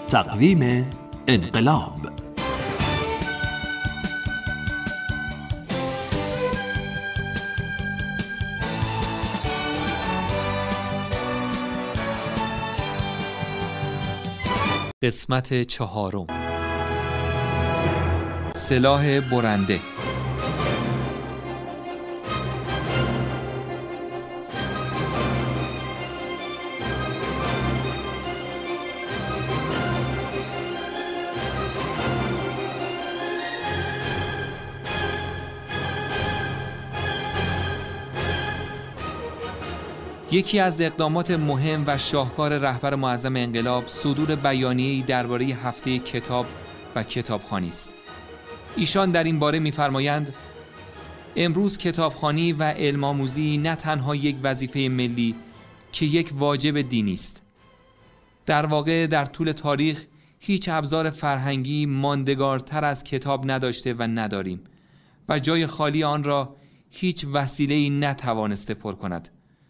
تقویم انقلاب. قسمت چهارم. سلاح برنده. یکی از اقدامات مهم و شاهکار رهبر معظم انقلاب صدور بیانیه‌ای درباره هفته کتاب و کتابخوانی است. ایشان در این باره می‌فرمایند: امروز کتابخوانی و علم آموزی نه تنها یک وظیفه ملی که یک واجب دینی است. در واقع در طول تاریخ هیچ ابزار فرهنگی ماندگارتر از کتاب نداشته و نداریم و جای خالی آن را هیچ وسیله‌ای نتوانسته پر کند.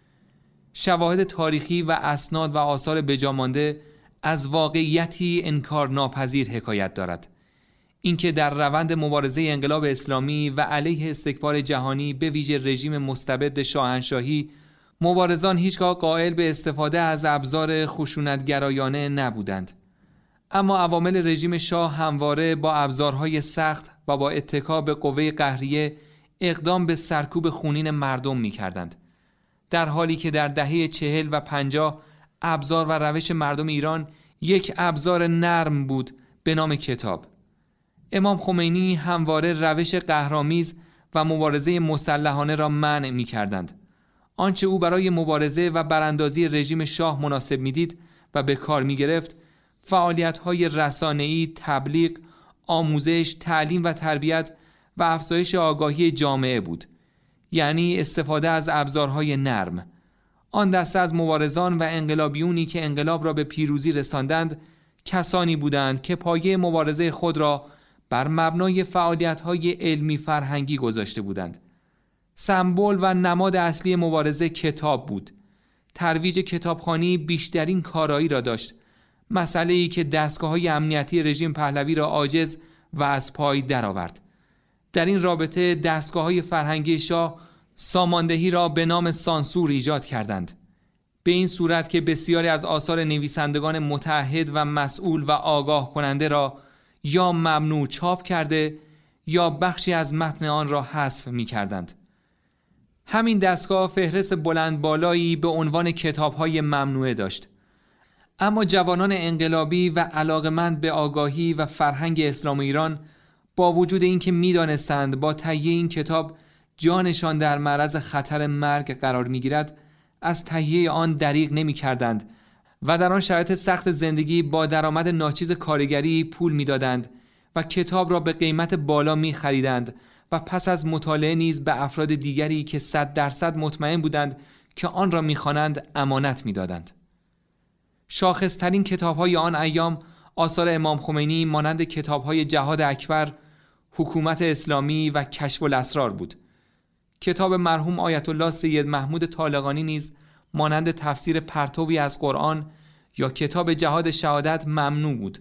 شواهد تاریخی و اسناد و آثار بجامانده از واقعیتی انکارناپذیر حکایت دارد. اینکه در روند مبارزه انقلاب اسلامی و علیه استکبار جهانی به ویژه رژیم مستبد شاهنشاهی، مبارزان هیچگاه قائل به استفاده از ابزار خشونت‌گرایانه نبودند. اما عوامل رژیم شاه همواره با ابزارهای سخت و با اتکا به قوه قهریه اقدام به سرکوب خونین مردم می‌کردند. در حالی که در دهه 40 و 50 ابزار و روش مردم ایران یک ابزار نرم بود به نام کتاب. امام خمینی همواره روش قهرآمیز و مبارزه مسلحانه را منع می‌کردند. آنچه او برای مبارزه و براندازی رژیم شاه مناسب می‌دید و به کار می‌گرفت، فعالیت‌های رسانه‌ای، تبلیغ، آموزش، تعلیم و تربیت و افزایش آگاهی جامعه بود. یعنی استفاده از ابزارهای نرم. آن دسته از مبارزان و انقلابیونی که انقلاب را به پیروزی رساندند، کسانی بودند که پایه مبارزه خود را بر مبنای فعالیت‌های علمی فرهنگی گذاشته بودند. سمبل و نماد اصلی مبارزه کتاب بود. ترویج کتابخوانی بیشترین کارایی را داشت، مسئله‌ای که دستگاه‌های امنیتی رژیم پهلوی را عاجز و از پای درآورد. در این رابطه دستگاه‌های فرهنگی شاه ساماندهی را به نام سانسور ایجاد کردند، به این صورت که بسیاری از آثار نویسندگان متعهد و مسئول و آگاه کننده را یا ممنوع چاپ کرده یا بخشی از متن آن را حذف می‌کردند. همین دستگاه فهرست بلند بالایی به عنوان کتاب‌های ممنوعه داشت. اما جوانان انقلابی و علاقه‌مند به آگاهی و فرهنگ اسلام ایران با وجود اینکه می‌دانستند با تهیه این کتاب جانشان در معرض خطر مرگ قرار می‌گیرد، از تهیه آن دریغ نمی‌کردند و در آن شرایط سخت زندگی با درآمد ناچیز کارگری پول می‌دادند و کتاب را به قیمت بالا می‌خریدند و پس از مطالعه نیز به افراد دیگری که 100% مطمئن بودند که آن را می‌خوانند امانت می‌دادند. شاخص‌ترین کتاب‌های آن ایام آثار امام خمینی مانند کتاب‌های جهاد اکبر، حکومت اسلامی و کشف الاسرار بود. کتاب مرحوم آیت الله سید محمود طالقانی نیز مانند تفسیر پرتوی از قرآن یا کتاب جهاد شهادت ممنوع بود.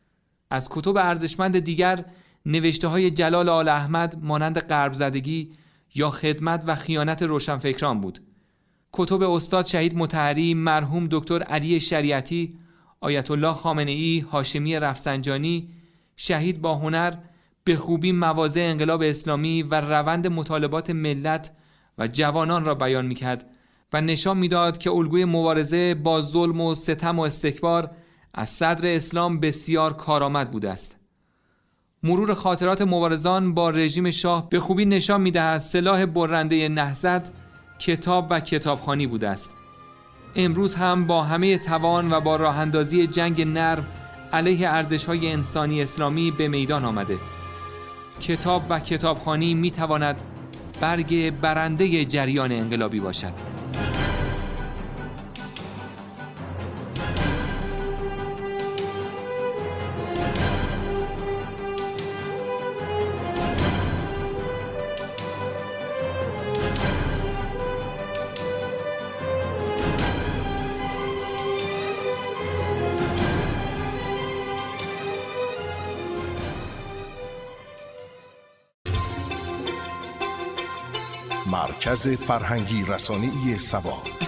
از کتب ارزشمند دیگر نوشته‌های جلال آل احمد مانند غرب زدگی یا خدمت و خیانت روشنفکران بود. کتب استاد شهید مطهری، مرحوم دکتر علی شریعتی، آیت الله خامنه‌ای، هاشمی رفسنجانی، شهید با هنر به خوبی مواضع انقلاب اسلامی و روند مطالبات ملت و جوانان را بیان می‌کرد و نشان می‌داد که الگوی مبارزه با ظلم و ستم و استکبار از صدر اسلام بسیار کارآمد بوده است. مرور خاطرات مبارزان با رژیم شاه به خوبی نشان می‌دهد سلاح برنده نهضت کتاب و کتابخوانی بوده است. امروز هم با همه توان و با راه‌اندازی جنگ نرم علیه ارزش‌های انسانی اسلامی به میدان آمده. کتاب و کتابخوانی می‌تواند برگ برنده جریان انقلابی باشد. مرکز فرهنگی رسانه‌ای سبا.